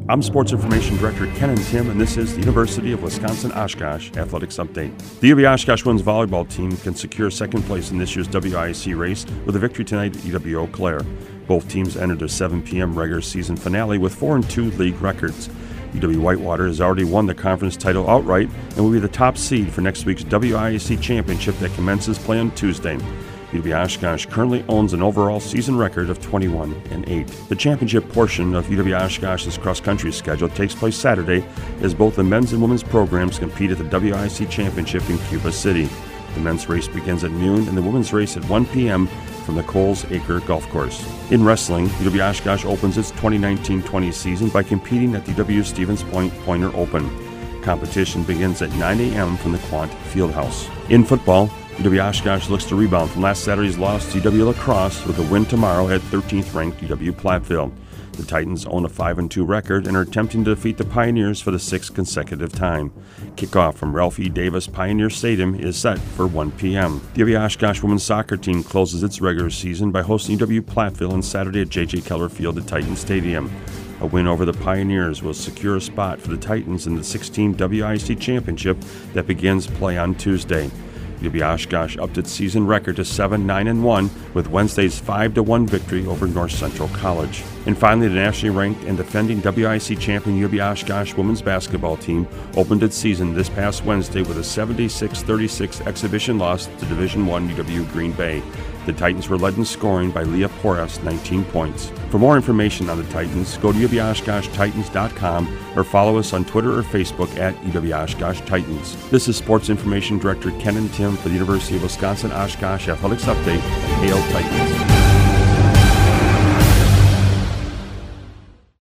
I'm Sports Information Director Ken and Tim, and this is the University of Wisconsin-Oshkosh Athletics Update. The U of Oshkosh women's volleyball team can secure second place in this year's WIAC race with a victory tonight at EW Eau Claire. Both teams entered their 7 p.m. regular season finale with 4-2 league records. UW Whitewater has already won the conference title outright and will be the top seed for next week's WIAC championship that commences play on Tuesday. UW Oshkosh currently owns an overall season record of 21-8. The championship portion of UW Oshkosh's cross-country schedule takes place Saturday as both the men's and women's programs compete at the WIAC championship in Cuba City. The men's race begins at noon and the women's race at 1 p.m. from the Coles Acre Golf Course. In wrestling, UW Oshkosh opens its 2019-20 season by competing at the UW Stevens Point Pointer Open. Competition begins at 9 a.m. from the Quant Fieldhouse. In football, UW Oshkosh looks to rebound from last Saturday's loss to UW La Crosse with a win tomorrow at 13th-ranked UW Platteville. The Titans own a 5-2 record and are attempting to defeat the Pioneers for the 6th consecutive time. Kickoff from Ralph E. Davis Pioneer Stadium is set for 1 p.m. The UW Oshkosh women's soccer team closes its regular season by hosting UW Platteville on Saturday at J.J. Keller Field at Titan Stadium. A win over the Pioneers will secure a spot for the Titans in the 16 WIAC championship that begins play on Tuesday. UW Oshkosh upped its season record to 7-9-1 with Wednesday's 5-1 victory over North Central College. And finally, the nationally ranked and defending WIAC champion UW Oshkosh women's basketball team opened its season this past Wednesday with a 76-36 exhibition loss to Division I UW Green Bay. The Titans were led in scoring by Leah Porras, 19 points. For more information on the Titans, go to UWOshkoshTitans.com or follow us on Twitter or Facebook at UW Oshkosh Titans. This is Sports Information Director Ken and Tim for the University of Wisconsin-Oshkosh Athletics Update. Hail Titans!